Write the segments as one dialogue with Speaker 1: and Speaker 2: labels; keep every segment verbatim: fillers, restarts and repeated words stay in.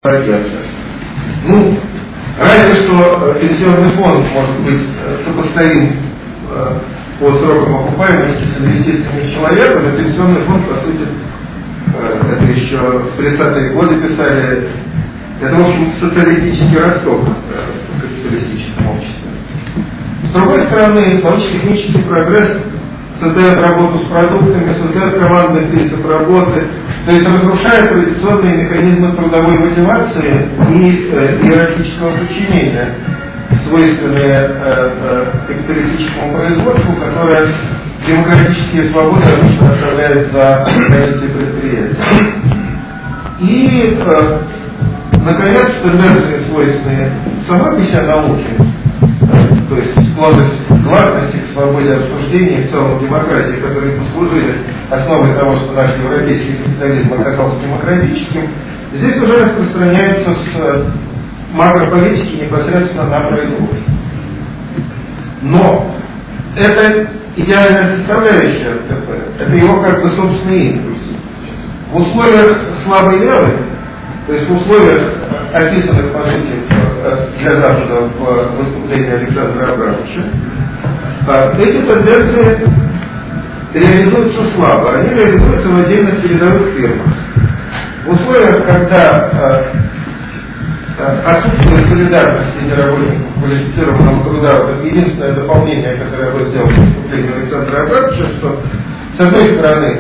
Speaker 1: Ну, разве что пенсионный фонд может быть сопоставим по срокам окупаемости с инвестициями человека, но пенсионный фонд, по сути, это еще в тридцатые годы писали, это, в общем, социалистический росток в капиталистическом обществе. С другой стороны, научно-технический прогресс создает работу с продуктами, создает командный принцип работы, то есть разрушает традиционные механизмы трудовой мотивации и э, иерархического подчинения, свойственные э, э, капиталистическому производству, которое демократические свободы обычно оставляет за границей предприятия. И, э, наконец, тенденции, свойственные самой по себе науке, то есть склонность к гласности, к свободе обсуждения, в целом демократии, которые послужили основой того, что наш европейский капитализм оказался демократическим, здесь уже распространяются с макрополитики непосредственно на производство. Но это идеальная составляющая РТП, это его как бы собственный импульс. В условиях слабой веры, то есть в условиях, описанных, по сути, для Запада в выступлении Александра Абрамовича, эти тенденции реализуются слабо, они реализуются в отдельных передовых фирмах. В условиях, когда отсутствие солидарности среди работников квалифицированного труда, это единственное дополнение, которое я бы сделал в выступлении Александра Абрамовича, что, с одной стороны,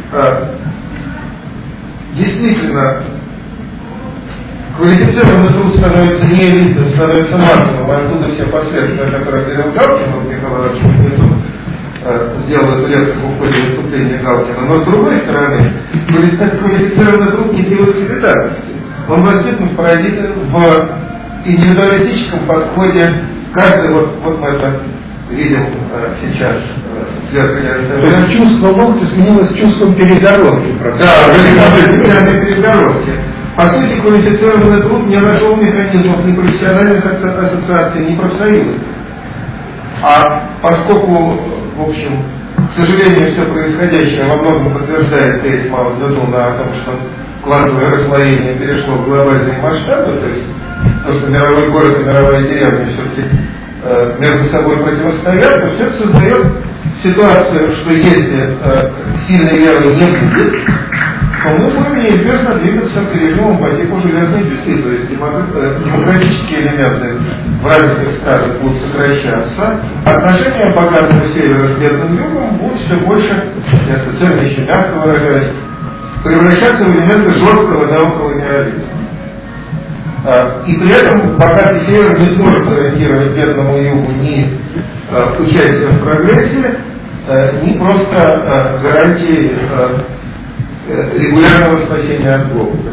Speaker 1: действительно, квалифицированный труд становится не элитным, становится массовым, а оттуда все последствия, о которых говорил Галкин, вот Михаил Иванович Кузнецов сделал эту лекцию в ходе выступления Галкина. Но с другой стороны, квалифицированный труд не требует солидарности. Он возникнет породит в индивидуалистическом подходе. Каждый, вот, вот мы это видим сейчас, сверху.
Speaker 2: Чувство локти сменилось чувством перегородки.
Speaker 1: Да, перегородки. По сути, квалифицированный труд не нашел механизмов ни профессиональных ассоциаций, ни профсоюзов. А поскольку, в общем, к сожалению, все происходящее во многом подтверждает тезис Мао Цзэдуна о том, что классовое расслоение перешло в глобальные масштабы, то есть то, что мировой город и мировая деревня все-таки э, между собой противостоят, то все это создает ситуацию, что если э, сильной веры не будет, то мы будем неизбежно двигаться к режиму по типу железной петли, то есть демократические элементы в развитых странах будут сокращаться, отношения богатого севера с бедным югом будут все больше, я специально еще мягко выражаюсь, превращаться в элементы жесткого неоколониализма. И при этом богатый север не сможет гарантировать бедному югу ни участие в прогрессе, ни просто гарантии регулярного спасения от голода.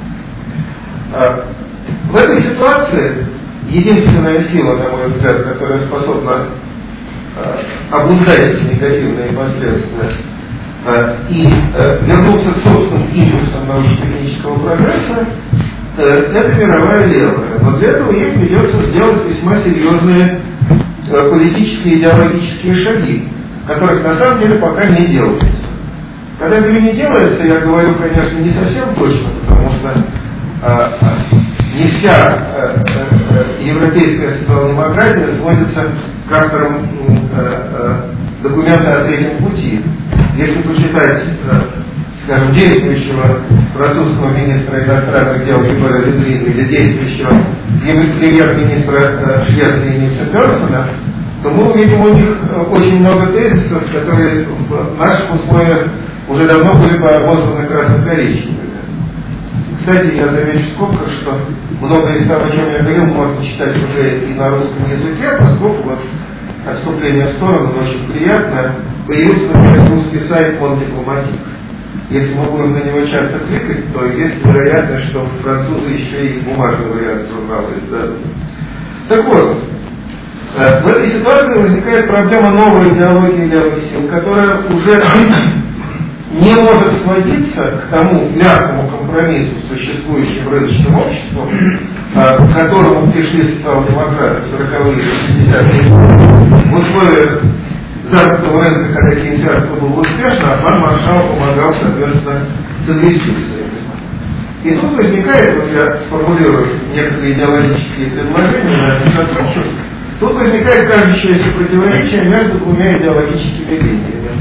Speaker 1: В этой ситуации единственная сила, на мой взгляд, которая способна обуздать эти негативные последствия и вернуться к собственным импульсам научно-технического прогресса, это мировая левая. Но для этого ей придется сделать весьма серьезные политические и идеологические шаги, которых на самом деле пока не делается. Когда я говорю не делается, я говорю, конечно, не совсем точно, потому что а, не вся а, а, европейская социал-демократия сводится к авторам а, а, документа о третьем пути. Если почитать, а, скажем, действующего французского министра иностранных дел Жюля Ледрина или действующего премьер-министра а, Швеции Ницца Персона, то мы увидим у них очень много тезисов, которые в наших условиях уже давно были обозваны красно-коричневыми. Кстати, я замечу в скобках, что многое из того, о чем я говорил, можно читать уже и на русском языке, поскольку вот отступление в сторону, но очень приятно, появился, например, русский сайт «Мон Дипломатик». Если мы будем на него часто кликать, то есть вероятность, что французы еще и бумажный вариант журнала издадут. Так вот, в этой ситуации возникает проблема новой идеологии левых сил, которая уже не может сводиться к тому мягкому компромиссу с существующим рыночным обществом, к которому пришли социал-демократы в сороковые и шестидесятые годы, в условиях западного рынка, когда кейнсианство было успешно, а план Маршалла помогал, соответственно, с инвестициями. И тут возникает, вот я сформулирую некоторые идеологические предложения, на этом закончу, тут возникает кажущееся противоречие между двумя идеологическими линиями,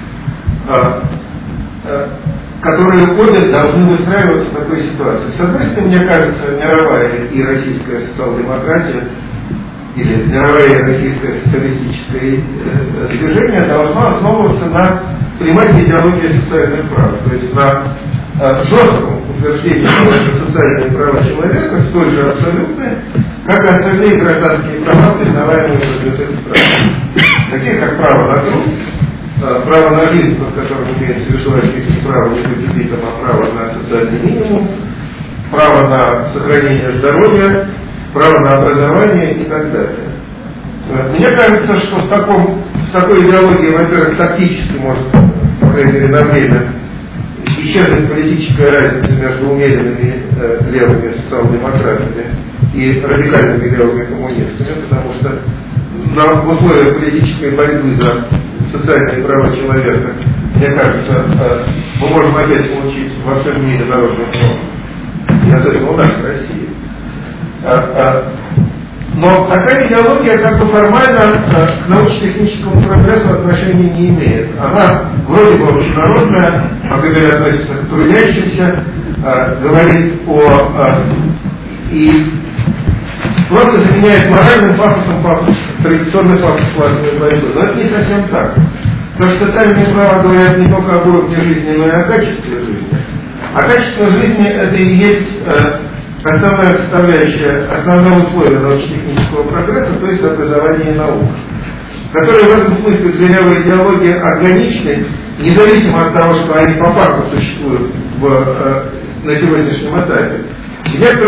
Speaker 1: которые уходят, должны выстраиваться в такой ситуации. С одной стороны, мне кажется, мировая и российская социал-демократия или мировое и российское социалистическое движение должно основываться на примате идеологии социальных прав, то есть на жестком утверждении, что социальные права человека столь же абсолютны, как и остальные гражданские права, признаваемые в развитых странах, такие как право на труд, право на жизнь, под которым имеется вишеловские право не быть убитым, а право на социальный минимум, право на сохранение здоровья, право на образование и так далее. Мне кажется, что в, таком, в такой идеологии, во-первых, тактически может, по крайней мере, на время исчезнет политическая разница между умеренными э, левыми социал-демократами и радикальными левыми коммунистами, потому что на, в условиях политической борьбы за социальные права человека, мне кажется, э, мы можем опять получить во всем мире народную норму, и особенно у нас в России. А, а, но такая идеология как бы формально а, к научно-техническому прогрессу отношения не имеет. Она вроде бы общенародная, по крайней мере относится к трудящимся, а, говорит о... А, и просто заменяет моральным пафосом пафос, традиционный пафос классовой борьбы. Но это не совсем так. Потому что социальные права говорят не только об уровне жизни, но и о качестве жизни. А качество жизни это и есть... А, основная составляющая, основное условие научно-технического прогресса, то есть образование и наука, которые в этом смысле для левой идеологии органичны, независимо от того, что они по факту существуют в, э, на сегодняшнем этапе. В некотором